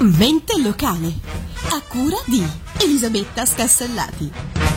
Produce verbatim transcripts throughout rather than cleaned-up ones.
Mente locale, a cura di Elisabetta Scassellati.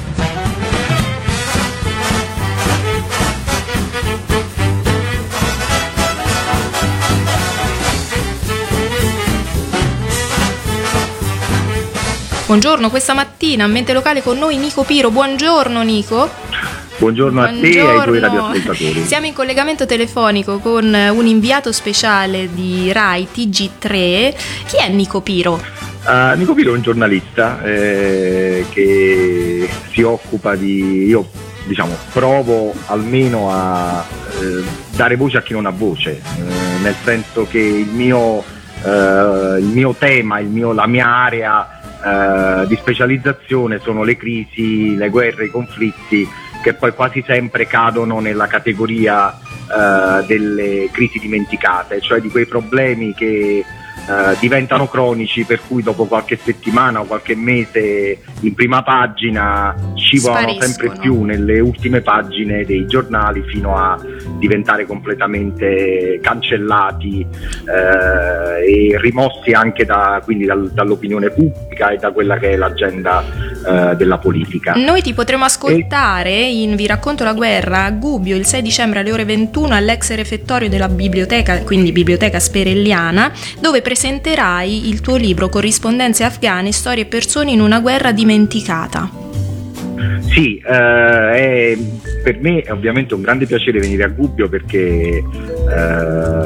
Buongiorno, questa mattina a Mente Locale con noi Nico Piro. Buongiorno Nico. Buongiorno, Buongiorno a te e ai tuoi radioascoltatori. Siamo in collegamento telefonico con un inviato speciale di Rai T G tre. Chi è Nico Piro? Uh, Nico Piro è un giornalista eh, che si occupa di... Io diciamo provo almeno a eh, dare voce a chi non ha voce, eh, nel senso che il mio, eh, il mio tema, il mio, la mia area Uh, di specializzazione sono le crisi, le guerre, i conflitti, che poi quasi sempre cadono nella categoria uh, delle crisi dimenticate, cioè di quei problemi che uh, diventano cronici, per cui dopo qualche settimana o qualche mese in prima pagina scivolano sempre più nelle ultime pagine dei giornali fino a diventare completamente cancellati eh, e rimossi anche da, quindi dal, dall'opinione pubblica e da quella che è l'agenda eh, della politica. Noi ti potremo ascoltare e... in Vi racconto la guerra a Gubbio il sei dicembre alle ore ventuno all'ex refettorio della biblioteca, quindi Biblioteca Sperelliana, dove presenterai il tuo libro Corrispondenze afghane, storie e persone in una guerra dimenticata. Sì, eh, è, per me è ovviamente un grande piacere venire a Gubbio perché eh,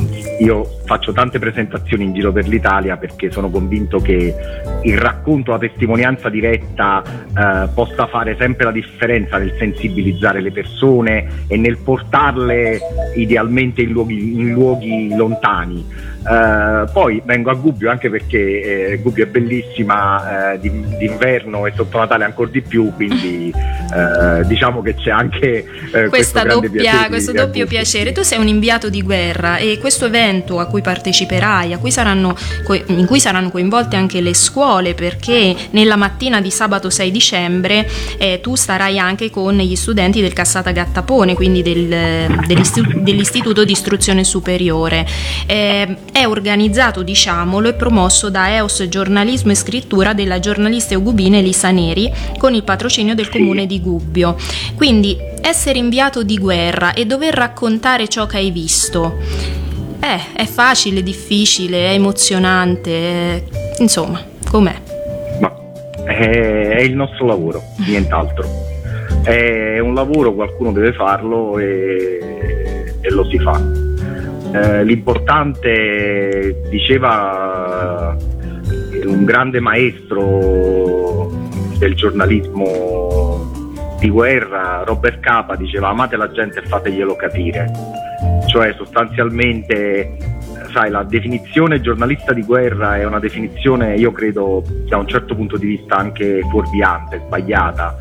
io faccio tante presentazioni in giro per l'Italia perché sono convinto che il racconto, la testimonianza diretta eh, possa fare sempre la differenza nel sensibilizzare le persone e nel portarle idealmente in luoghi, in luoghi lontani. Uh, poi vengo a Gubbio anche perché eh, Gubbio è bellissima, eh, d'inverno e sotto Natale ancora di più, quindi eh, diciamo che c'è anche eh, questa questo doppia, questo doppio piacere. Tu sei un inviato di guerra e questo evento a cui parteciperai, a cui saranno, in cui saranno coinvolte anche le scuole, perché nella mattina di sabato sei dicembre eh, tu starai anche con gli studenti del Cassata Gattapone, quindi del, dell'istituto, dell'istituto di istruzione superiore. Eh, È organizzato, diciamolo, e promosso da E O S Giornalismo e Scrittura della giornalista eugubina Elisa Neri con il patrocinio del comune di Gubbio. Quindi essere inviato di guerra e dover raccontare ciò che hai visto eh, è facile, difficile, è emozionante, è... insomma, com'è? Ma è, è il nostro lavoro, nient'altro. È un lavoro, qualcuno deve farlo e, e lo si fa. Eh, l'importante, diceva un grande maestro del giornalismo di guerra, Robert Capa, diceva: amate la gente e fateglielo capire. Cioè sostanzialmente, sai, la definizione giornalista di guerra è una definizione, io credo, da un certo punto di vista anche fuorviante, sbagliata,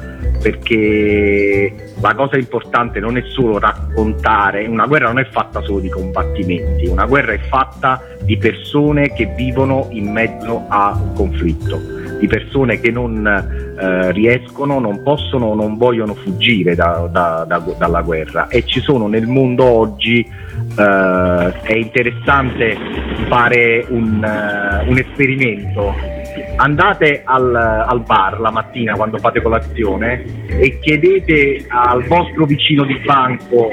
perché la cosa importante non è solo raccontare, una guerra non è fatta solo di combattimenti, una guerra è fatta di persone che vivono in mezzo a un conflitto, di persone che non eh, riescono, non possono, non vogliono fuggire da, da, da, dalla guerra, e ci sono nel mondo oggi. Uh, è interessante fare un, uh, un esperimento. Andate al, al bar la mattina quando fate colazione e chiedete al vostro vicino di banco,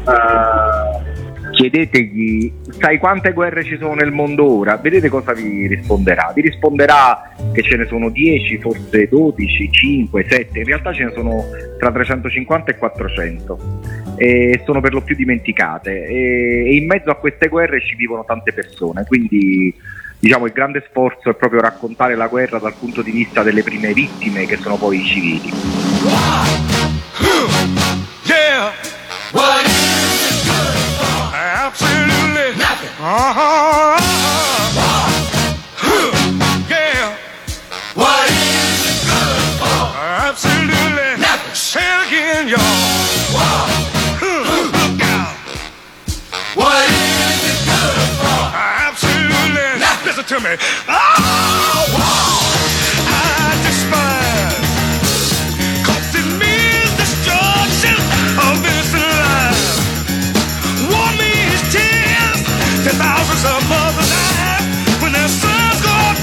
uh, chiedetegli: sai quante guerre ci sono nel mondo ora? Vedete cosa vi risponderà. Vi risponderà che ce ne sono dieci, forse dodici, cinque, sette, in realtà ce ne sono tra trecentocinquanta e quattrocento. E sono per lo più dimenticate, e in mezzo a queste guerre ci vivono tante persone, quindi diciamo il grande sforzo è proprio raccontare la guerra dal punto di vista delle prime vittime, che sono poi i civili. Yeah. What is it good for? Absolutely nothing. Uh-huh. Yeah. What is it good for? Absolutely nothing. Say it again, y'all. What is it good for? Absolutely nothing. Listen to me. Oh, wow. I despise, 'cause it means destruction of this life. War means tears to thousands of mothers' lives when their sons go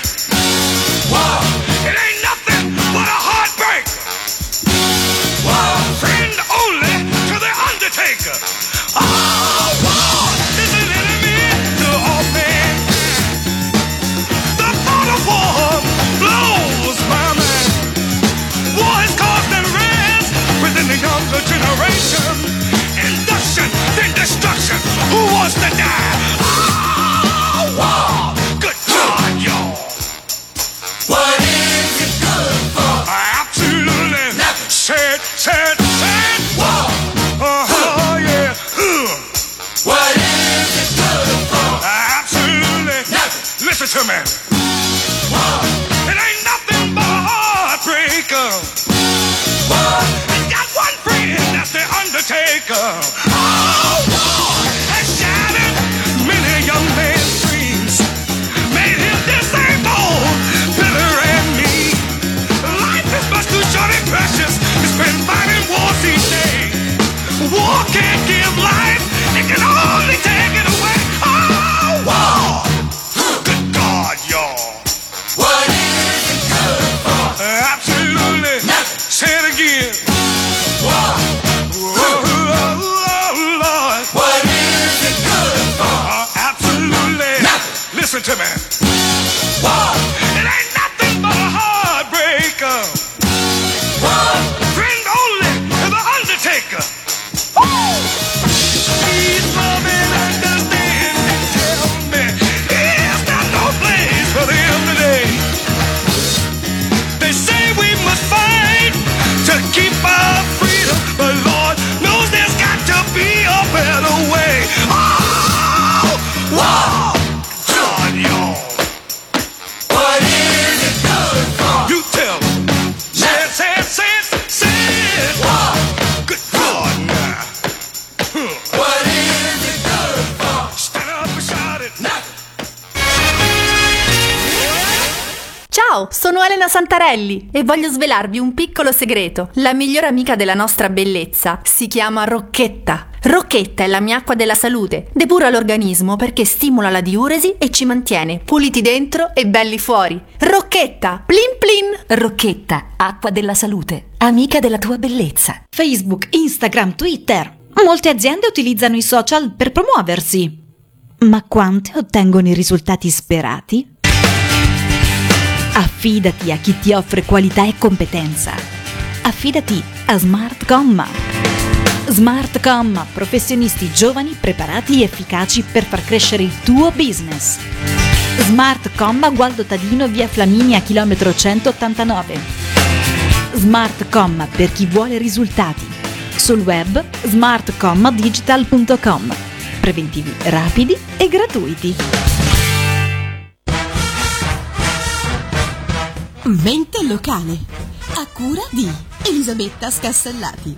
Wow. It ain't nothing but a heartbreak. Wow. Friend only to the undertaker. Oh, wow. This is enemy to all things. The thought of war blows my mind. War has caused unrest within the younger generation. Induction, then destruction. Who wants to die? Oh, wow. Good God, y'all. What is it good for? Absolutely. Nothing. Said, said, said. War. Uh-huh, yeah. Huh. What is it good for? Absolutely. Nothing. Listen to me. War. It ain't nothing but a heartbreaker. War. It's got one friend, that's the undertaker. Oh, war has shattered many young men's dreams. Made him disabled, bitter and mean. Life is much too short and precious to spend fighting wars each day. War can't give life, it can only take it away. Oh, war. Good God, y'all. What is it good for? Absolutely. Nothing. Say it again. War. Oh, oh, Lord. What is it good for? Uh, absolutely. Nothing. Listen to me. War. It ain't nothing but a heartbreaker. War. Friend only to the undertaker. Woo! Please love and understand and tell me, is there no place for them today? They say we must fight to keep our freedom, but Lord knows there's got to be a better way. Oh, wow, God, y'all. What is it good for? You tell them. Say it, say it, say it, say it. War. Good God, now. Huh. What is it good for? Stand up and shout it. Nothing. Ciao, sono Elena Santarelli e voglio svelarvi un piccolo segreto. La migliore amica della nostra bellezza si chiama Rocchetta. Rocchetta è la mia acqua della salute. Depura l'organismo perché stimola la diuresi e ci mantiene puliti dentro e belli fuori. Rocchetta, plin plin! Rocchetta, acqua della salute, amica della tua bellezza. Facebook, Instagram, Twitter. Molte aziende utilizzano i social per promuoversi. Ma quante ottengono i risultati sperati? Affidati a chi ti offre qualità e competenza. Affidati a Smart Comma. Smart Comma, professionisti giovani, preparati e efficaci per far crescere il tuo business. Smart Comma, Gualdo Tadino, via Flaminia, chilometro centottantanove. Smart Comma per chi vuole risultati. Sul web smart comma digital punto com. Preventivi rapidi e gratuiti. Mente locale, a cura di Elisabetta Scassellati.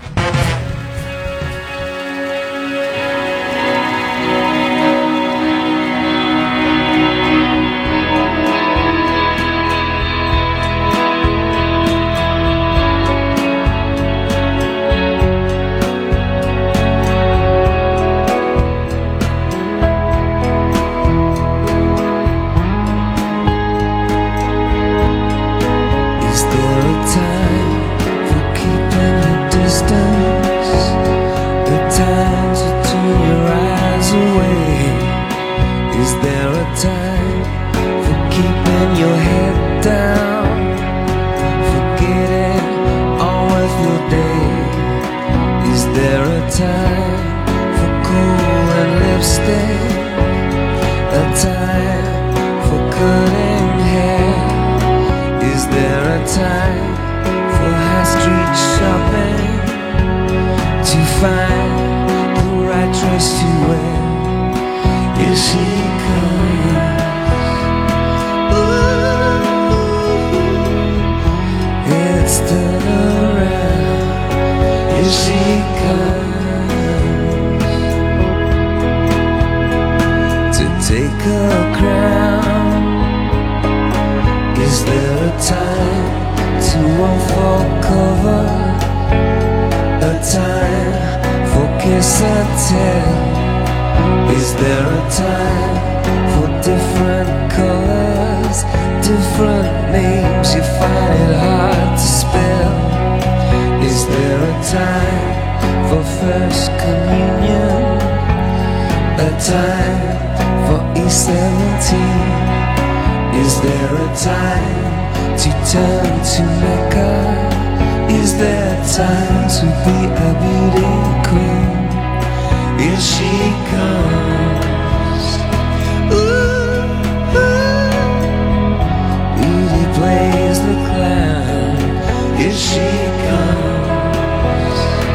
Is there a time for different colors? different names, you find it hard to spell. Is there a time for first communion? A time for E seventeen? Is there a time to turn to Mecca? Is there time to be a beauty queen? Here she comes. Ooh, ooh. Beauty plays the clown. Here she comes.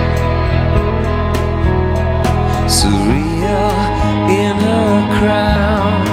Surreal in her crown.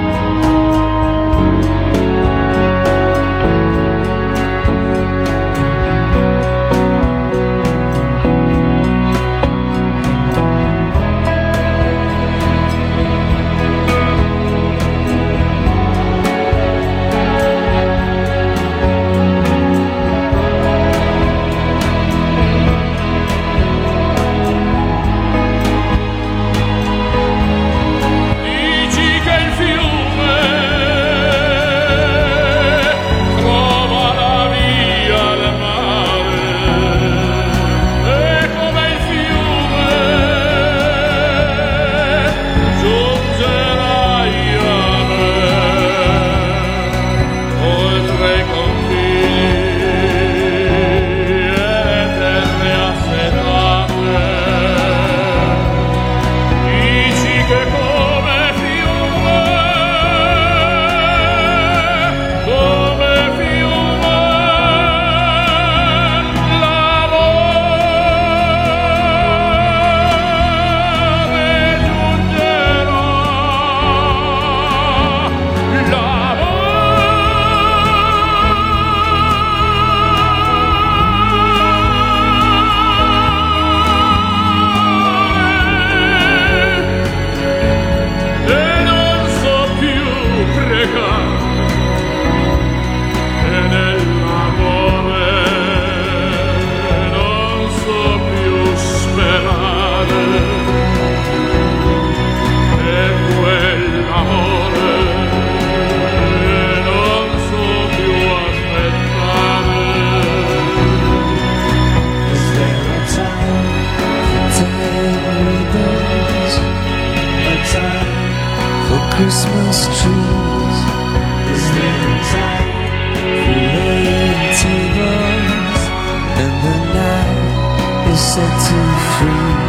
Christmas trees. Is there a time for laying tables? And the night is set to freeze.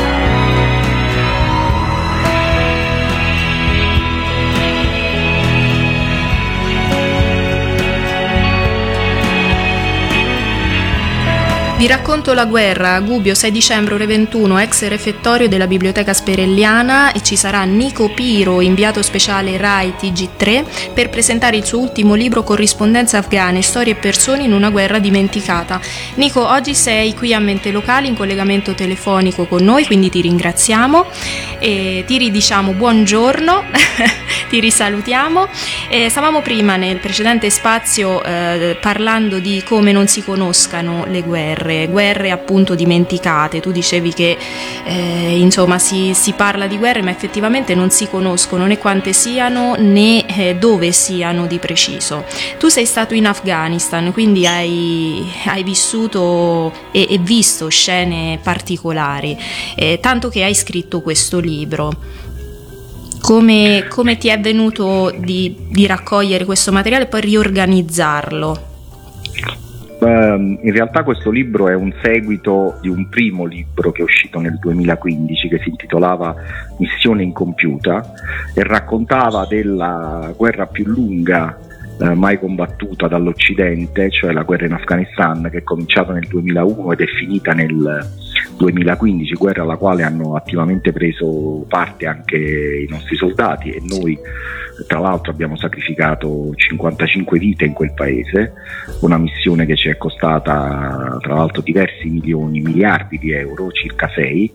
Vi racconto la guerra, Gubbio, sei dicembre ore ventuno, ex refettorio della Biblioteca Sperelliana, e ci sarà Nico Piro, inviato speciale Rai T G tre, per presentare il suo ultimo libro Corrispondenze afghane, storie e persone in una guerra dimenticata. Nico, oggi sei qui a Mente Locale in collegamento telefonico con noi, quindi ti ringraziamo e ti ridiciamo buongiorno, ti risalutiamo. E stavamo prima nel precedente spazio eh, parlando di come non si conoscano le guerre. Guerre appunto dimenticate. Tu dicevi che eh, insomma si, si parla di guerre ma effettivamente non si conoscono né quante siano né eh, dove siano di preciso. Tu sei stato in Afghanistan, quindi hai, hai vissuto e, e visto scene particolari, eh, tanto che hai scritto questo libro. Come, come ti è venuto di, di raccogliere questo materiale e poi riorganizzarlo? Um, in realtà questo libro è un seguito di un primo libro che è uscito nel duemilaquindici che si intitolava Missione incompiuta e raccontava della guerra più lunga eh, mai combattuta dall'Occidente, cioè la guerra in Afghanistan, che è cominciata nel duemilauno ed è finita nel duemilaquindici, guerra alla quale hanno attivamente preso parte anche i nostri soldati e noi tra l'altro abbiamo sacrificato cinquantacinque vite in quel paese, una missione che ci è costata tra l'altro diversi milioni, miliardi di euro, circa sei.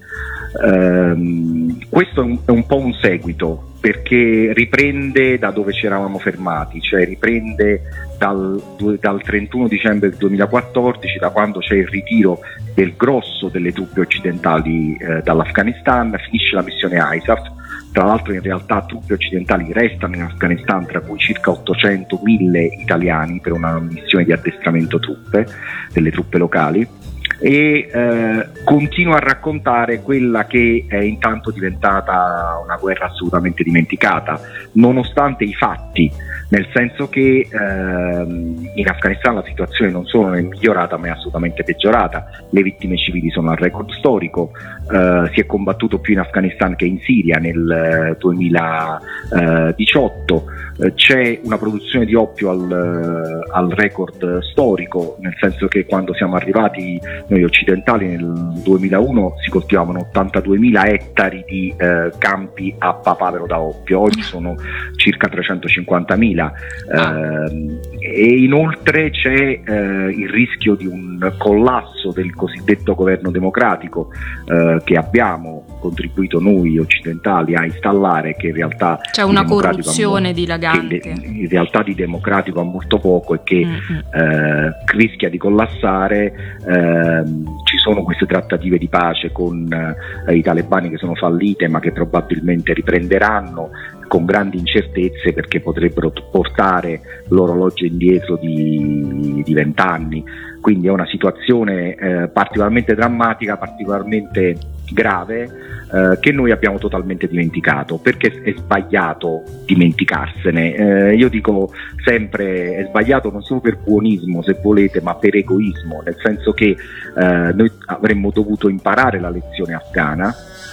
Ehm, questo è un, è un po' un seguito perché riprende da dove ci eravamo fermati, cioè riprende dal, dal trentuno dicembre del duemilaquattordici, da quando c'è il ritiro del grosso delle truppe occidentali eh, dall'Afghanistan, finisce la missione I S A F, Tra l'altro in realtà truppe occidentali restano in Afghanistan, tra cui circa ottocento mille italiani per una missione di addestramento truppe, delle truppe locali, e eh, continua a raccontare quella che è intanto diventata una guerra assolutamente dimenticata, nonostante i fatti, nel senso che ehm, in Afghanistan la situazione non solo è migliorata ma è assolutamente peggiorata, le vittime civili sono al record storico, eh, si è combattuto più in Afghanistan che in Siria nel eh, duemiladiciotto, eh, c'è una produzione di oppio al, al record storico, nel senso che quando siamo arrivati noi occidentali nel duemilauno si coltivavano ottantaduemila ettari di eh, campi a papavero da oppio, oggi sono circa trecentocinquantamila. Eh, e inoltre c'è eh, il rischio di un collasso del cosiddetto governo democratico eh, che abbiamo contribuito noi occidentali a installare, che in realtà c'è una corruzione dilagante, che in realtà di democratico ha molto poco e che mm-hmm. eh, rischia di collassare. Eh, ci sono queste trattative di pace con eh, i talebani che sono fallite ma che probabilmente riprenderanno, con grandi incertezze perché potrebbero portare l'orologio indietro di vent'anni, quindi è una situazione eh, particolarmente drammatica, particolarmente grave, eh, che noi abbiamo totalmente dimenticato, perché è sbagliato dimenticarsene. Eh, io dico sempre è sbagliato non solo per buonismo, se volete, ma per egoismo, nel senso che eh, noi avremmo dovuto imparare la lezione afghana.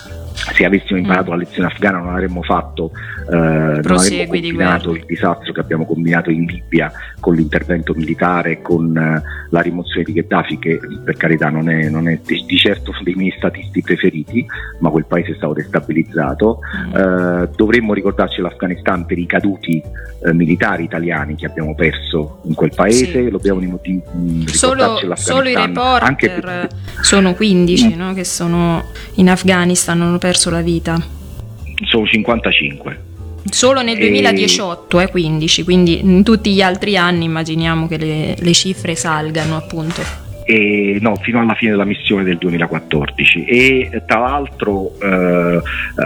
Se avessimo imparato mm. la lezione afghana non avremmo fatto eh, non avremmo combinato il disastro che abbiamo combinato in Libia con l'intervento militare, con eh, la rimozione di Gheddafi, che per carità non è, non è di, di certo uno dei miei statisti preferiti, ma quel paese è stato destabilizzato. mm. eh, dovremmo ricordarci l'Afghanistan per i caduti eh, militari italiani che abbiamo perso in quel paese, sì. Dobbiamo di, di, ricordarci solo, l'Afghanistan solo i reporter anche per... sono quindici mm. no, che sono in Afghanistan, hanno perso la vita. Sono cinquantacinque. Solo nel duemiladiciotto è eh, quindici, quindi in tutti gli altri anni immaginiamo che le, le cifre salgano, appunto. E, no, fino alla fine della missione del duemilaquattordici. E tra l'altro eh,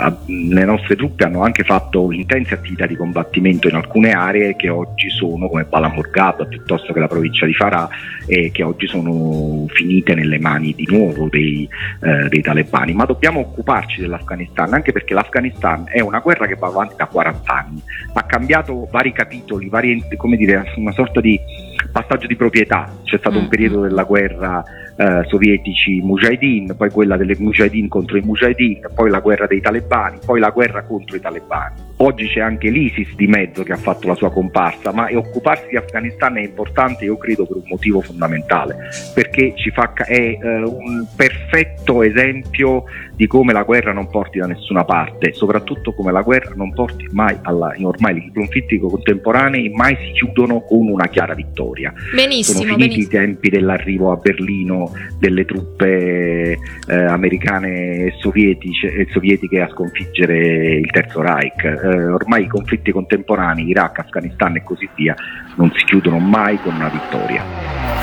le nostre truppe hanno anche fatto intense attività di combattimento in alcune aree che oggi sono, come Balamurghab piuttosto che la provincia di Farah, e che oggi sono finite nelle mani di nuovo dei, eh, dei talebani. Ma dobbiamo occuparci dell'Afghanistan, anche perché l'Afghanistan è una guerra che va avanti da quaranta anni, ha cambiato vari capitoli, vari, come dire, una sorta di passaggio di proprietà. C'è stato mm. un periodo della guerra eh, sovietici mujahideen, poi quella delle mujahideen contro i mujahideen, poi la guerra dei talebani, poi la guerra contro i talebani. Oggi c'è anche l'ISIS di mezzo che ha fatto la sua comparsa, ma occuparsi di Afghanistan è importante, io credo, per un motivo fondamentale, perché ci fa, è eh, un perfetto esempio di come la guerra non porti da nessuna parte, soprattutto come la guerra non porti mai alla, ormai i conflitti contemporanei mai si chiudono con una chiara vittoria. Benissimo, sono finiti benissimo. i tempi dell'arrivo a Berlino delle truppe eh, americane e sovietiche, e sovietiche a sconfiggere il Terzo Reich. Eh, ormai i conflitti contemporanei, Iraq, Afghanistan e così via, non si chiudono mai con una vittoria.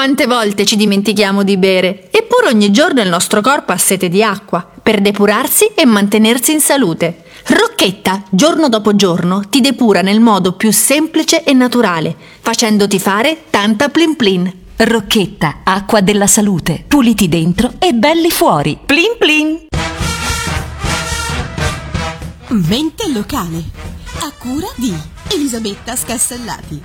Quante volte ci dimentichiamo di bere, eppure ogni giorno il nostro corpo ha sete di acqua per depurarsi e mantenersi in salute. Rocchetta, giorno dopo giorno, ti depura nel modo più semplice e naturale, facendoti fare tanta plin plin. Rocchetta, acqua della salute. Puliti dentro e belli fuori. Plin plin. Mente locale, a cura di Elisabetta Scassellati.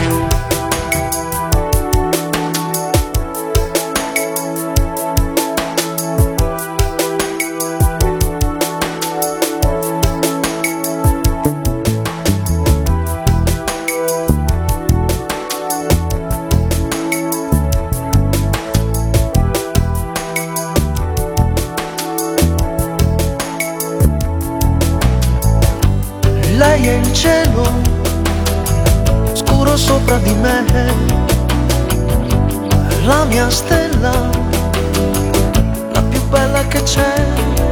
Lei è il cielo, scuro sopra di me, la mia stella, la più bella che c'è.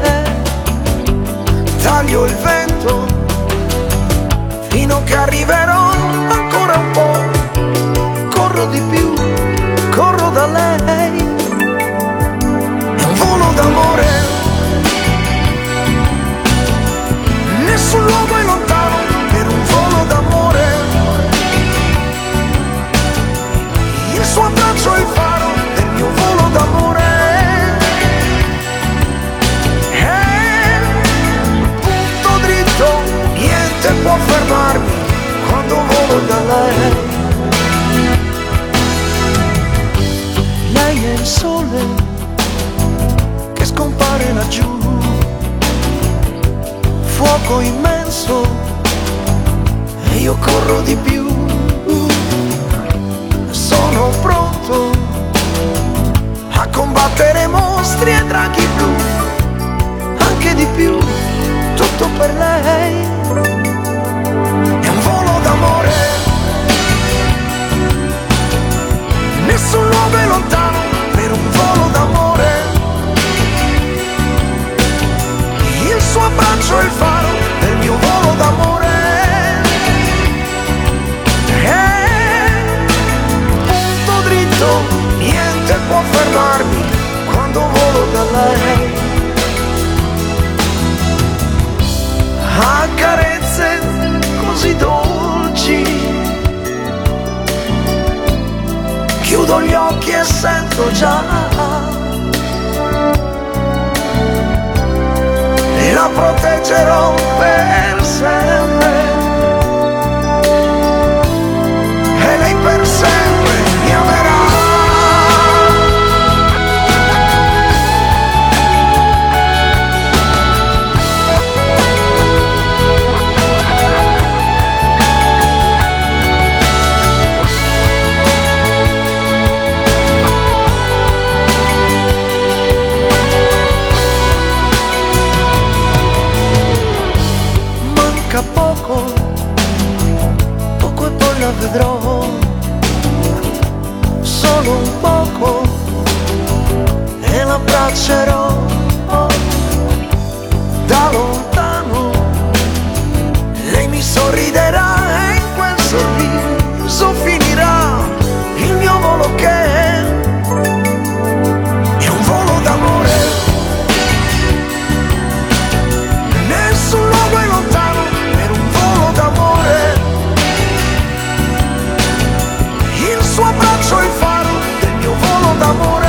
Taglio il vento fino che arriverò, ancora un po', corro di più, corro da lei. È un volo d'amore, nessun luogo è lontano per un volo d'amore. Il suo abbraccio è il faro del mio volo d'amore. È punto dritto, niente può fermarmi quando volo da lei. Lei è il sole che scompare laggiù, fuoco immenso e io corro di più. Sono pronto a combattere mostri e draghi blu, anche di più, tutto per lei. È un volo d'amore, nessun luogo è lontano per un volo d'amore. Il suo abbraccio è il faro del mio volo d'amore. È punto dritto, niente può fermarmi quando volo da lei. A carezze così dolci, chiudo gli occhi e sento già la proteggerò per sempre e lei per sempre mi amerà. Poco, poco e poi la vedrò, solo un poco e l'abbraccerò. Da lontano lei mi sorriderà e in quel sorriso finirà il mio volo che è un volo d'amore. Nessun luogo è lontano d'amore. Il suo abbraccio è il faro del mio volo d'amore.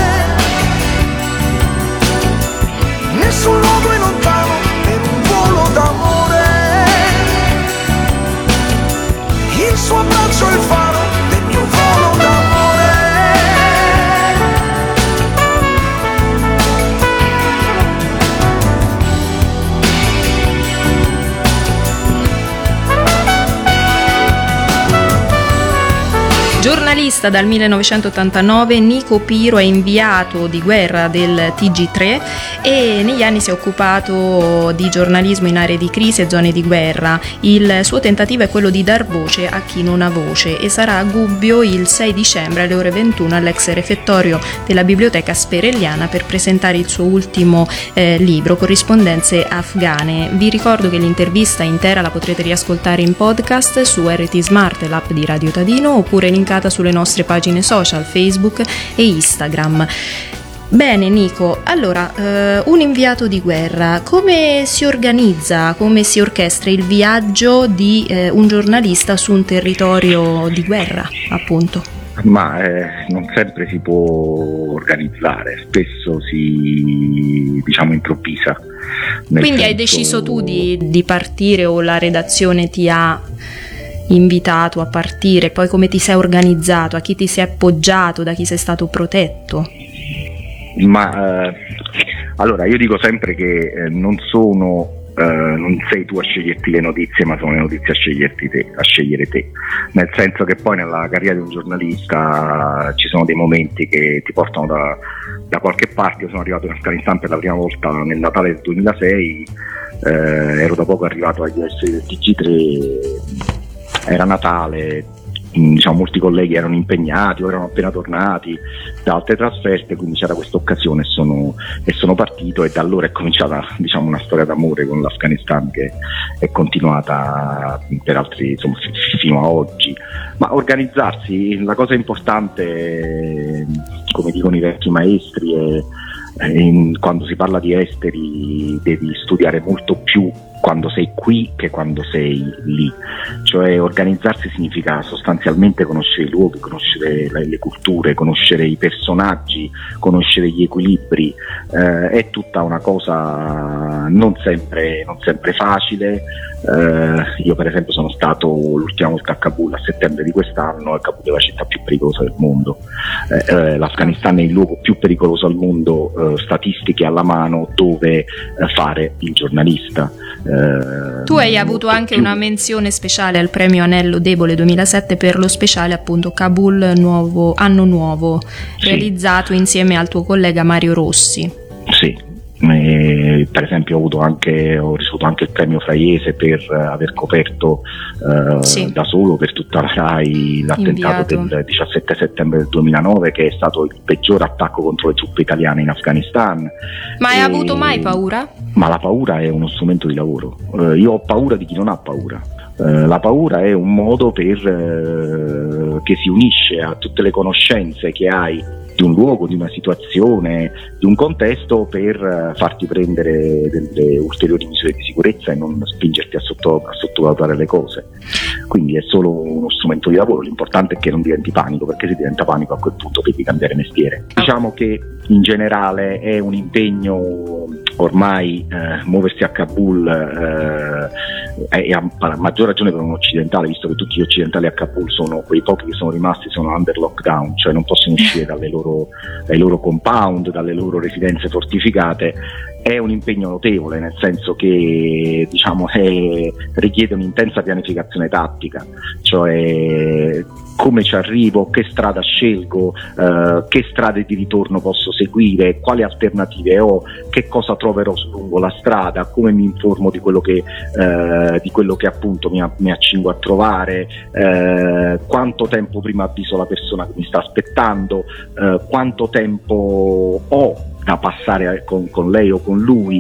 Nessun luogo è lontano per un volo d'amore. Il suo abbraccio è il faro del mio volo d'amore. Giornalista dal millenovecentottantanove, Nico Piro è inviato di guerra del T G tre e negli anni si è occupato di giornalismo in aree di crisi e zone di guerra. Il suo tentativo è quello di dar voce a chi non ha voce e sarà a Gubbio il sei dicembre alle ore ventuno all'ex refettorio della Biblioteca Sperelliana per presentare il suo ultimo eh, libro, Corrispondenze afghane. Vi ricordo che l'intervista intera la potrete riascoltare in podcast su R T Smart, l'app di Radio Tadino, oppure linkata sul sulle nostre pagine social, Facebook e Instagram. Bene Nico, allora eh, un inviato di guerra, come si organizza, come si orchestra il viaggio di eh, un giornalista su un territorio di guerra, appunto? Ma eh, non sempre si può organizzare, spesso si, diciamo, improvvisa. Nel Quindi senso... hai deciso tu di, di partire, o la redazione ti ha invitato a partire? Poi come ti sei organizzato, a chi ti sei appoggiato, da chi sei stato protetto? Ma eh, allora io dico sempre che eh, non sono eh, non sei tu a sceglierti le notizie, ma sono le notizie a sceglierti te, a scegliere te, nel senso che poi nella carriera di un giornalista ci sono dei momenti che ti portano da, da qualche parte. Io sono arrivato in Afghanistan per la prima volta nel Natale del duemilasei, eh, ero da poco arrivato agli esteri del T G tre, era Natale, diciamo, molti colleghi erano impegnati o erano appena tornati da altre trasferte, quindi c'era questa occasione e sono, e sono partito, e da allora è cominciata, diciamo, una storia d'amore con l'Afghanistan che è continuata per altri, insomma, f- fino a oggi. Ma organizzarsi, la cosa importante, come dicono i vecchi maestri, è, è in, quando si parla di esteri devi studiare molto più quando sei qui che quando sei lì, cioè organizzarsi significa sostanzialmente conoscere i luoghi, conoscere le, le culture, conoscere i personaggi, conoscere gli equilibri, eh, è tutta una cosa non sempre, non sempre facile. Eh, io per esempio sono stato l'ultima volta a Kabul a settembre di quest'anno, e Kabul è la città più pericolosa del mondo. Eh, eh, L'Afghanistan è il luogo più pericoloso al mondo, eh, statistiche alla mano, dove eh, fare il giornalista. Eh, tu hai avuto anche più... una menzione speciale al premio Anello Debole duemilasette per lo speciale, appunto, Kabul nuovo, anno nuovo, sì, realizzato insieme al tuo collega Mario Rossi. Sì. Eh, per esempio ho avuto anche ho ricevuto anche il premio Fraiese per uh, aver coperto uh, sì. da solo per tutta la RAI l'attentato Inviato. del diciassette settembre del duemilanove, che è stato il peggior attacco contro le truppe italiane in Afghanistan. Ma hai e... avuto mai paura? Ma la paura è uno strumento di lavoro. Uh, io ho paura di chi non ha paura. Uh, la paura è un modo per uh, che si unisce a tutte le conoscenze che hai di un luogo, di una situazione, di un contesto, per uh, farti prendere delle ulteriori misure di sicurezza e non spingerti a, sotto, a sottovalutare le cose. Quindi è solo uno strumento di lavoro, l'importante è che non diventi panico, perché se diventa panico a quel punto devi cambiare mestiere. Diciamo che in generale è un impegno ormai, eh, muoversi a Kabul eh, e a, a maggior ragione per un occidentale, visto che tutti gli occidentali a Kabul sono quei pochi che sono rimasti, sono under lockdown, cioè non possono uscire dalle loro, dai loro compound, dalle loro residenze fortificate. È un impegno notevole, nel senso che, diciamo, è, richiede un'intensa pianificazione tattica, cioè come ci arrivo, che strada scelgo, eh, che strade di ritorno posso seguire, quali alternative ho, che cosa troverò lungo la strada, come mi informo di quello che, eh, di quello che appunto mi, mi accingo a trovare, eh, quanto tempo prima avviso la persona che mi sta aspettando, eh, quanto tempo ho da passare con, con lei o con lui,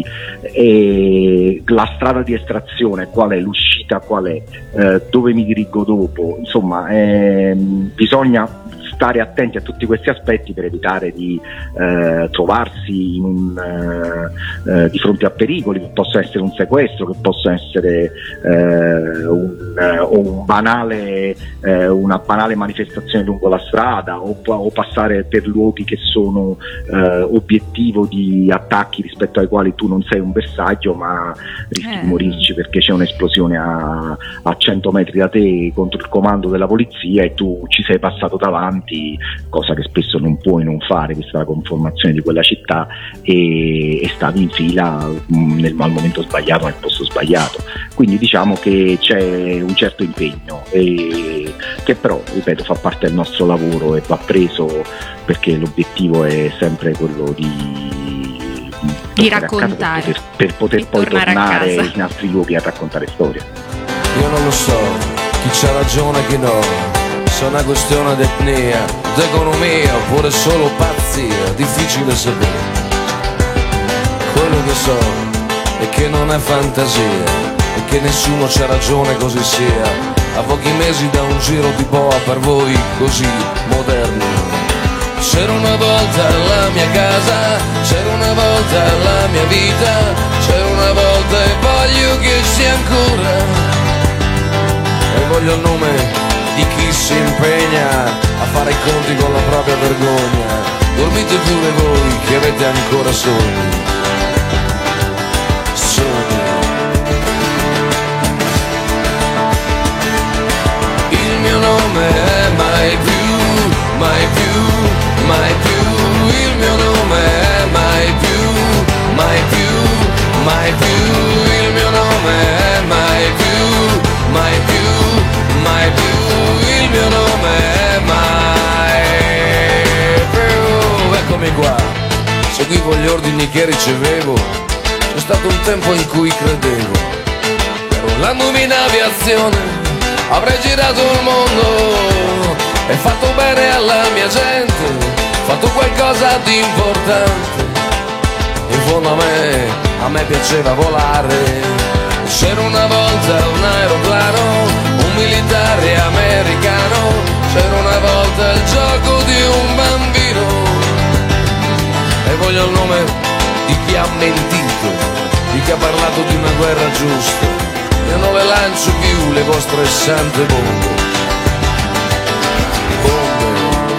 e la strada di estrazione qual è, l'uscita qual è, eh, dove mi dirigo dopo. Insomma, ehm, bisogna stare attenti a tutti questi aspetti per evitare di eh, trovarsi in un, eh, eh, di fronte a pericoli, che possa essere un sequestro, che possa essere eh, un, eh, o un banale, eh, una banale manifestazione lungo la strada, o, o passare per luoghi che sono eh, obiettivo di attacchi rispetto ai quali tu non sei un bersaglio, ma rischi eh. di morirci perché c'è un'esplosione a, a cento metri da te contro il comando della polizia e tu ci sei passato davanti, cosa che spesso non puoi non fare, vista la conformazione di quella città, e, e stavi in fila mh, nel, al momento sbagliato, nel posto sbagliato. Quindi diciamo che c'è un certo impegno, e, che però, ripeto, fa parte del nostro lavoro e va preso, perché l'obiettivo è sempre quello di di raccontare, per poter, per poter di poi tornare tornare in altri luoghi a raccontare storie. Io non lo so, chi c'ha ragione e chi no. Se è una questione d'etnia, d'economia oppure solo pazzia, difficile sapere. Quello che so è che non è fantasia e che nessuno c'ha ragione così sia. a pochi mesi da un giro di boa per voi così moderni. C'era una volta la mia casa, c'era una volta la mia vita, c'era una volta e voglio che sia ancora, e voglio il nome di chi si impegna a fare i conti con la propria vergogna. Dormite pure voi che avete ancora sogni, sogni. Il mio nome è mai più, mai più, mai più. Il mio nome è mai più, mai più, mai più. Il mio nome è mai più, mai più, mai più. Il mio nome è mai più. Eccomi qua, seguivo gli ordini che ricevevo. C'è stato un tempo in cui credevo, per volandomi in aviazione avrei girato il mondo e fatto bene alla mia gente, fatto qualcosa di importante. In fondo a me, a me piaceva volare. C'era una volta un aeroplano, un militare americano, c'era una volta il gioco di un bambino, e voglio il nome di chi ha mentito, di chi ha parlato di una guerra giusta. Io non le lancio più le vostre sante bombe, bombe.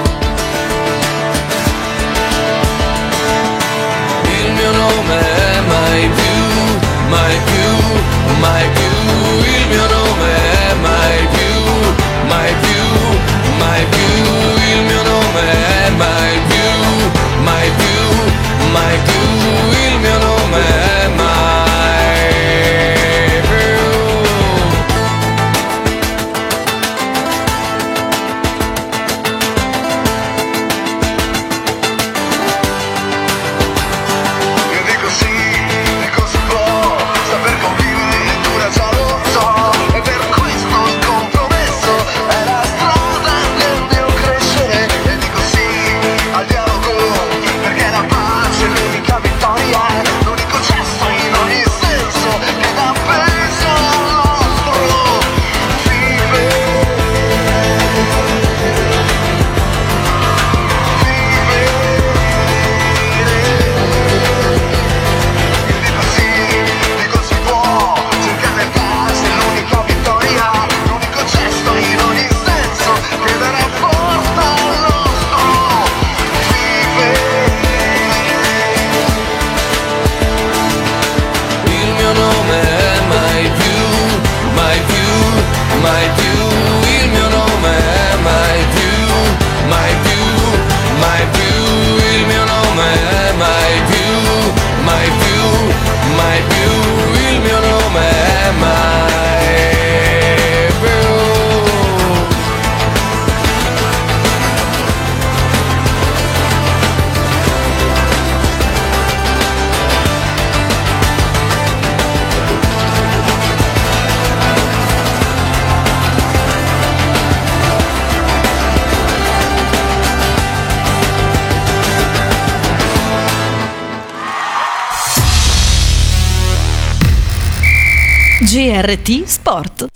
Il mio nome è mai più, mai più, mai più. Il mio nome è mai più, mai più, mai più. Il mio nome è mai più, mai più, mai più. Il mio nome è mai G R T Sport.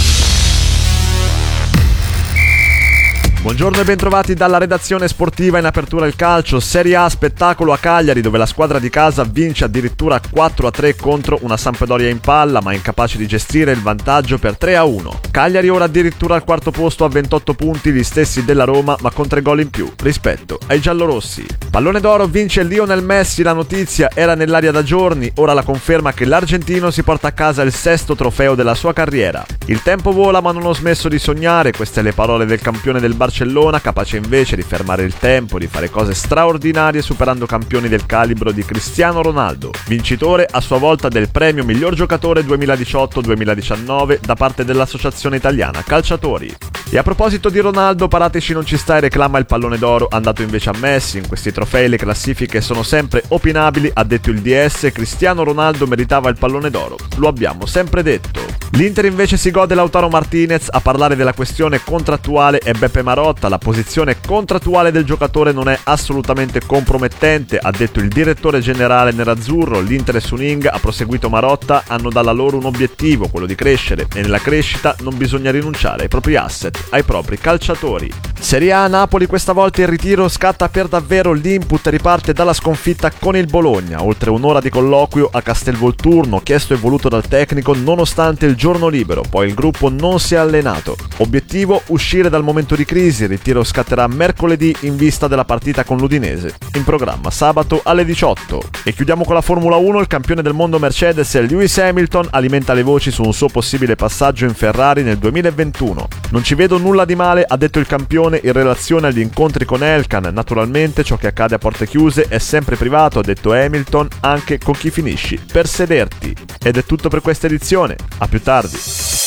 Buongiorno e bentrovati dalla redazione sportiva. In apertura il calcio, Serie A, spettacolo a Cagliari dove la squadra di casa vince addirittura quattro a tre contro una Sampdoria in palla ma incapace di gestire il vantaggio per tre a uno. Cagliari ora addirittura al quarto posto a ventotto punti, gli stessi della Roma ma con tre gol in più rispetto ai giallorossi. Pallone d'oro vince Lionel Messi, la notizia era nell'aria da giorni, ora la conferma che l'argentino si porta a casa il sesto trofeo della sua carriera. Il tempo vola ma non ho smesso di sognare, queste le parole del campione del Barcellona, capace invece di fermare il tempo, di fare cose straordinarie superando campioni del calibro di Cristiano Ronaldo, vincitore a sua volta del premio miglior giocatore duemiladiciotto duemiladiciannove da parte dell'Associazione Italiana Calciatori. E a proposito di Ronaldo, Parateci non ci sta e reclama il pallone d'oro andato invece a Messi. In questi trofei le classifiche sono sempre opinabili, ha detto il D S, Cristiano Ronaldo meritava il pallone d'oro, lo abbiamo sempre detto. L'Inter invece si gode Lautaro Martinez. A parlare della questione contrattuale è Beppe Marotta. La posizione contrattuale del giocatore non è assolutamente compromettente, ha detto il direttore generale nerazzurro. L'Inter e Suning, ha proseguito Marotta, hanno dalla loro un obiettivo, quello di crescere, e nella crescita non bisogna rinunciare ai propri asset, ai propri calciatori. Serie A, Napoli, questa volta il ritiro scatta per davvero. L'Input riparte dalla sconfitta con il Bologna. Oltre un'ora di colloquio a Castelvolturno, chiesto e voluto dal tecnico nonostante il giorno libero, poi il gruppo non si è allenato. Obiettivo: uscire dal momento di crisi. Il ritiro scatterà mercoledì in vista della partita con l'Udinese, in programma sabato alle diciotto. E chiudiamo con la Formula uno. Il campione del mondo Mercedes, Lewis Hamilton, alimenta le voci su un suo possibile passaggio in Ferrari nel duemilaventuno. Non ci vedo nulla di male, ha detto il campione in relazione agli incontri con Elkann. Naturalmente ciò che accade a porte chiuse è sempre privato, ha detto Hamilton, anche con chi finisci per sederti. Ed è tutto per questa edizione, a più tardi.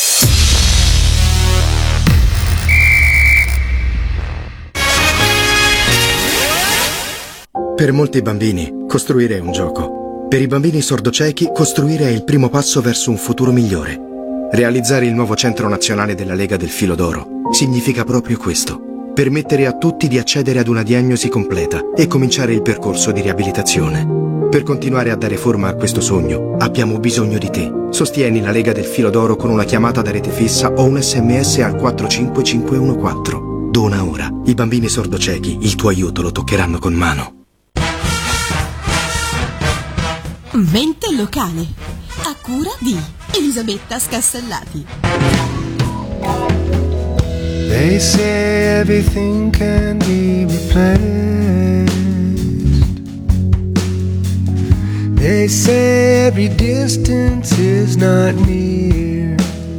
Per molti bambini, costruire è un gioco. Per i bambini sordociechi, costruire è il primo passo verso un futuro migliore. Realizzare il nuovo Centro Nazionale della Lega del Filo d'Oro significa proprio questo. Permettere a tutti di accedere ad una diagnosi completa e cominciare il percorso di riabilitazione. Per continuare a dare forma a questo sogno, abbiamo bisogno di te. Sostieni la Lega del Filo d'Oro con una chiamata da rete fissa o un sms al quattro cinque cinque uno quattro. Dona ora. I bambini sordociechi il tuo aiuto lo toccheranno con mano. Mente locale, a cura di Elisabetta Scassellati. They say everything can be replaced. They say every distance is not near.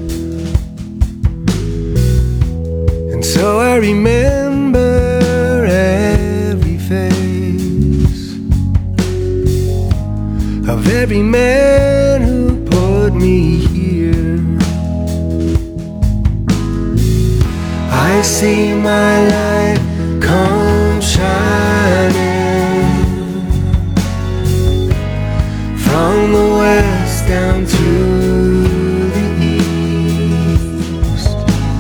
And so I remember every face of every man who put me here. I see my light come shining from the west down to the east.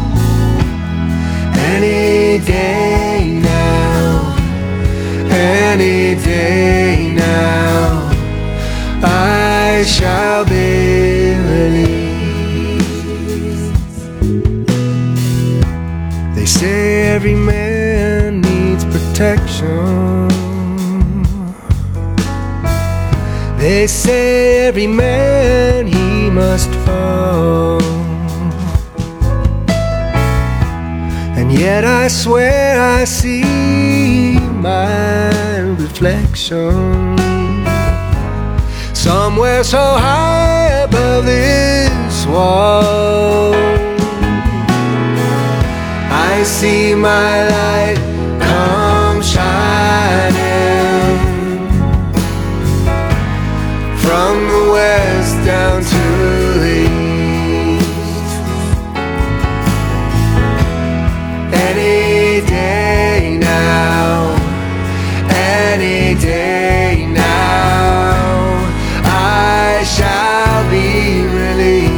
Any day now, any day now, I shall be released. They say every man needs protection. They say every man he must fall. And yet I swear I see my reflection somewhere so high above this wall. I see my light come shining from the west down to the east. Any day now, any day now, I shall be released.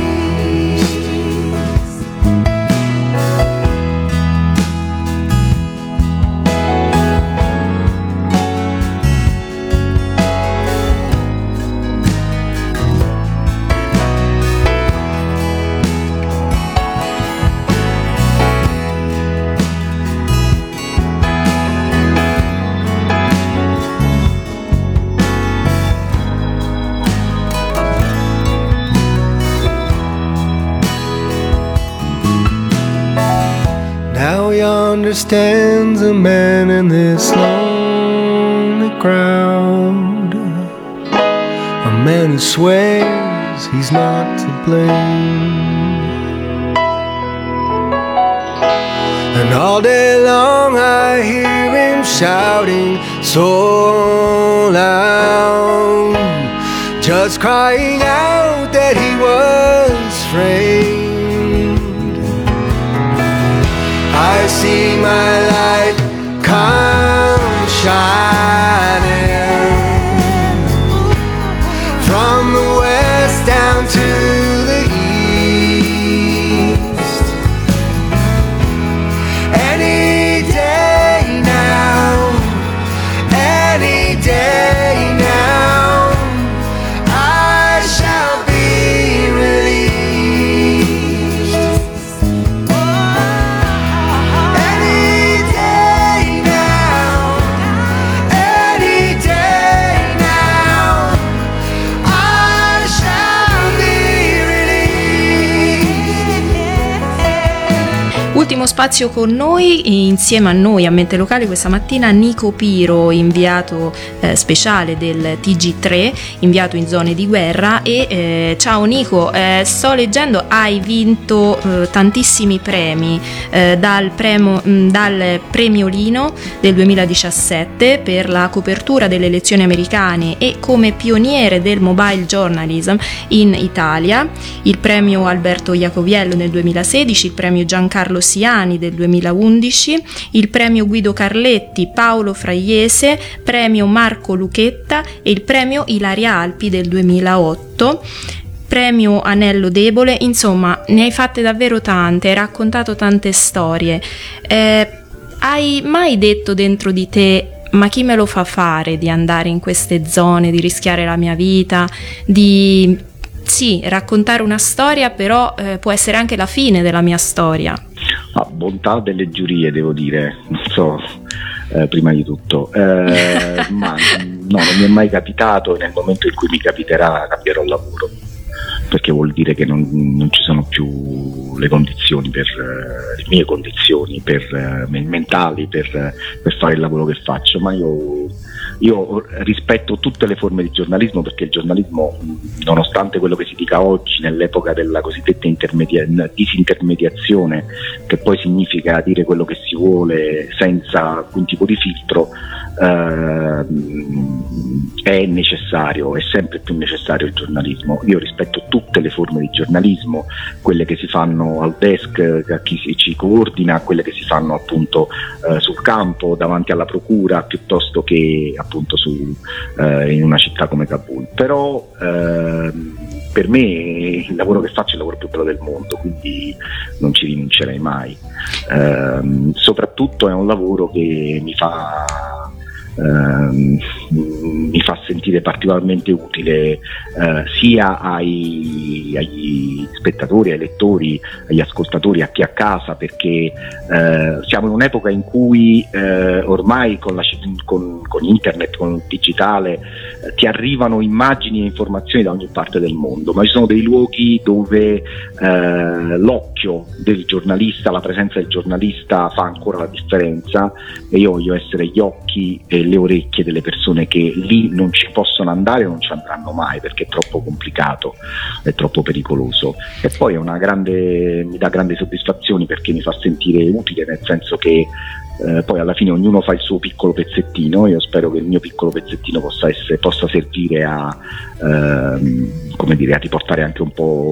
Now yonder stands a man in this lonely crowd, a man who swears he's not to blame. And all day long I hear him shouting so loud, just crying out that he was framed. I see my light come shining from the west down to the east. Ultimo spazio con noi, insieme a noi a Mente Locale questa mattina Nico Piro, inviato eh, speciale del T G tre, inviato in zone di guerra. E eh, ciao Nico, eh, sto leggendo, hai vinto eh, tantissimi premi, eh, dal, premo, mh, dal premio Lino del duemiladiciassette per la copertura delle elezioni americane e come pioniere del mobile journalism in Italia, il premio Alberto Iacoviello nel duemilasedici, il premio Giancarlo Siani del duemilaundici, il premio Guido Carletti, Paolo Fraiese, premio Marco Lucchetta e il premio Ilaria Alpi del duemilaotto, premio Anello Debole. Insomma, ne hai fatte davvero tante, hai raccontato tante storie. Eh, hai mai detto dentro di te: ma chi me lo fa fare di andare in queste zone, di rischiare la mia vita, di sì, raccontare una storia, però eh, può essere anche la fine della mia storia? Ah, bontà delle giurie, devo dire, non so, eh, prima di tutto, eh, ma no, non mi è mai capitato, e nel momento in cui mi capiterà cambierò lavoro, perché vuol dire che non, non ci sono più le condizioni per uh, le mie condizioni per, uh, mentali per, uh, per fare il lavoro che faccio. Ma io, io rispetto tutte le forme di giornalismo, perché il giornalismo, nonostante quello che si dica oggi nell'epoca della cosiddetta intermedia- disintermediazione, che poi significa dire quello che si vuole senza alcun tipo di filtro, Uh, è necessario, è sempre più necessario il giornalismo. Io rispetto tutte le forme di giornalismo, quelle che si fanno al desk, a chi ci coordina, quelle che si fanno appunto uh, sul campo davanti alla procura, piuttosto che appunto su, uh, in una città come Kabul. Però uh, per me il lavoro che faccio è il lavoro più bello del mondo, quindi non ci rinuncerei mai. Uh, soprattutto è un lavoro che mi fa Uh, mi fa sentire particolarmente utile uh, sia ai, agli spettatori, ai lettori, agli ascoltatori, a chi a casa, perché uh, siamo in un'epoca in cui uh, ormai con, la, con, con internet, con il digitale, uh, ti arrivano immagini e informazioni da ogni parte del mondo, ma ci sono dei luoghi dove uh, l'occhio del giornalista, la presenza del giornalista fa ancora la differenza, e io voglio essere gli occhi e le orecchie delle persone che lì non ci possono andare e non ci andranno mai, perché è troppo complicato, è troppo pericoloso. E poi è una grande, mi dà grandi soddisfazioni, perché mi fa sentire utile, nel senso che eh, poi alla fine ognuno fa il suo piccolo pezzettino. Io spero che il mio piccolo pezzettino possa, essere, possa servire a ehm, come dire, a riportare anche un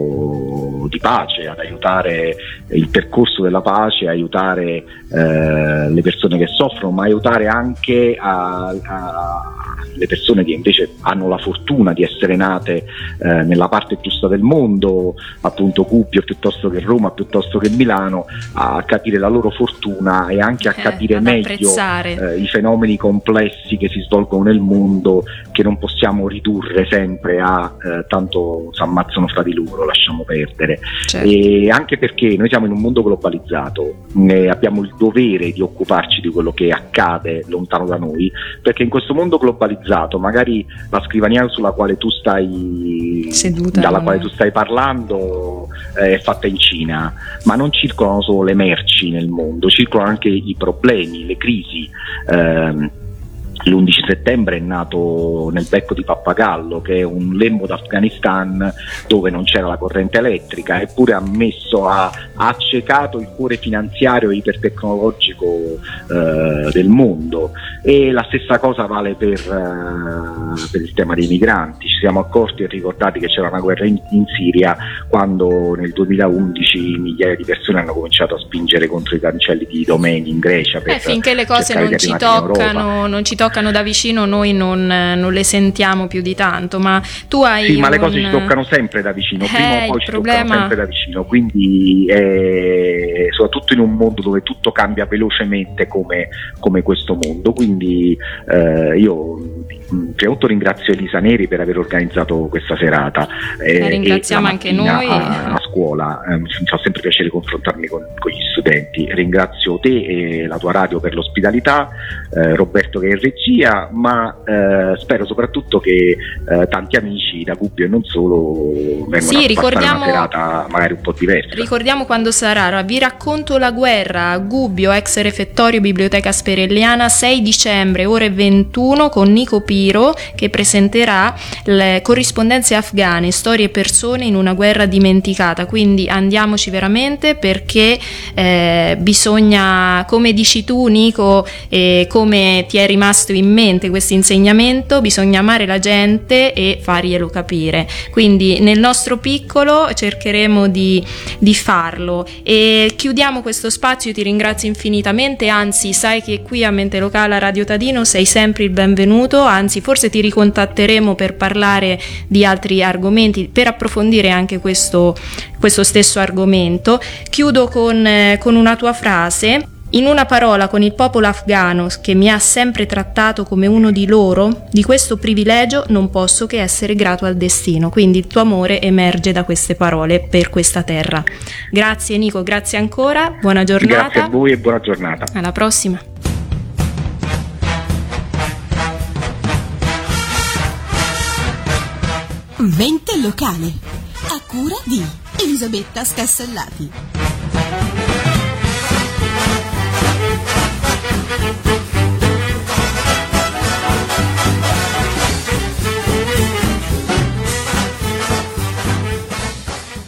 po' di pace, ad aiutare il percorso della pace, aiutare eh, le persone che soffrono, ma aiutare anche a, a le persone che invece hanno la fortuna di essere nate eh, nella parte giusta del mondo, appunto Gubbio piuttosto che Roma, piuttosto che Milano, a capire la loro fortuna e anche a eh, capire meglio eh, i fenomeni complessi che si svolgono nel mondo, che non possiamo ridurre sempre a eh, tanto si ammazzano fra di loro, lasciamo perdere. Certo. E anche perché noi siamo in un mondo globalizzato, eh, abbiamo il dovere di occuparci di quello che accade lontano da noi, perché in questo mondo globalizzato magari la scrivania sulla quale tu stai seduta, dalla quale tu stai parlando eh, è fatta in Cina, ma non circolano solo le merci nel mondo, circolano anche i problemi, le crisi. eh, L'undici settembre è nato nel becco di Pappagallo, che è un lembo d'Afghanistan dove non c'era la corrente elettrica, eppure ha messo ha, ha accecato il cuore finanziario e ipertecnologico eh, del mondo. E la stessa cosa vale per, eh, per il tema dei migranti. Ci siamo accorti e ricordati che c'era una guerra in, in Siria, quando nel duemilaundici migliaia di persone hanno cominciato a spingere contro i cancelli di domeni in Grecia. Per eh, finché le cose non ci toccano, non ci toccano da vicino, noi non, non le sentiamo più di tanto, ma tu hai sì, ma un... le cose ci toccano sempre da vicino, prima eh, o poi ci problema... toccano sempre da vicino, quindi eh, soprattutto in un mondo dove tutto cambia velocemente come, come questo mondo, quindi eh, io prima di tutto ringrazio Elisa Neri per aver organizzato questa serata, eh, la ringraziamo e anche noi a, a scuola scuola, eh, mi fa sempre piacere confrontarmi con, con gli studenti. Ringrazio te e la tua radio per l'ospitalità, eh, Roberto che è in regia, ma eh, spero soprattutto che eh, tanti amici da Gubbio e non solo vengano Sì, a passare ricordiamo- una serata magari un po' diversa. Ricordiamo quando sarà. Vi racconto la guerra a Gubbio, ex refettorio Biblioteca Sperelliana, sei dicembre, ore ventuno, con Nico Piro che presenterà le corrispondenze afghane, storie e persone in una guerra dimenticata. Quindi andiamoci veramente, perché eh, bisogna, come dici tu Nico, eh, come ti è rimasto in mente questo insegnamento, bisogna amare la gente e farglielo capire. Quindi nel nostro piccolo cercheremo di, di farlo. E chiudiamo questo spazio. Io ti ringrazio infinitamente, anzi sai che qui a Mente Locale a Radio Tadino sei sempre il benvenuto, anzi forse ti ricontatteremo per parlare di altri argomenti, per approfondire anche questo, questo stesso argomento. Chiudo con, eh, con una tua frase. In una parola, con il popolo afghano che mi ha sempre trattato come uno di loro, di questo privilegio non posso che essere grato al destino. Quindi il tuo amore emerge da queste parole per questa terra. Grazie Nico, grazie ancora, buona giornata. Grazie a voi e buona giornata. Alla prossima. Mente Locale, a cura di Elisabetta Scassellati.